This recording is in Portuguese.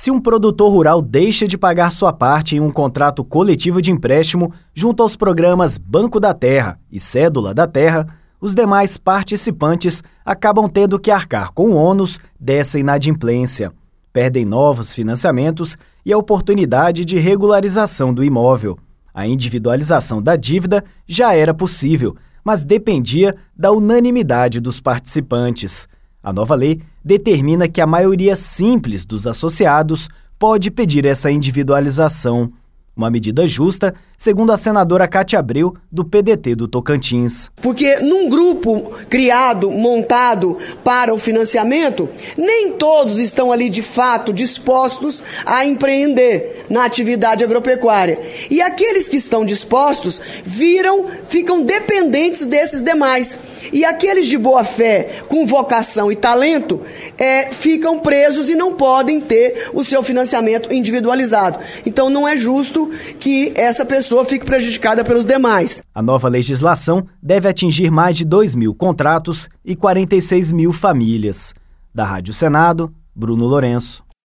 Se um produtor rural deixa de pagar sua parte em um contrato coletivo de empréstimo junto aos programas Banco da Terra e Cédula da Terra, os demais participantes acabam tendo que arcar com o ônus dessa inadimplência. Perdem novos financiamentos e a oportunidade de regularização do imóvel. A individualização da dívida já era possível, mas dependia da unanimidade dos participantes. A nova lei determina que a maioria simples dos associados pode pedir essa individualização. Uma medida justa, segundo a senadora Cátia Abreu, do PDT do Tocantins. Porque num grupo criado, montado para o financiamento, nem todos estão ali de fato dispostos a empreender na atividade agropecuária. E aqueles que estão dispostos ficam dependentes desses demais. E aqueles de boa fé, com vocação e talento, ficam presos e não podem ter o seu financiamento individualizado. Então não é justo que essa pessoa fique prejudicada pelos demais. A nova legislação deve atingir mais de 2.000 contratos e 46 mil famílias. Da Rádio Senado, Bruno Lourenço.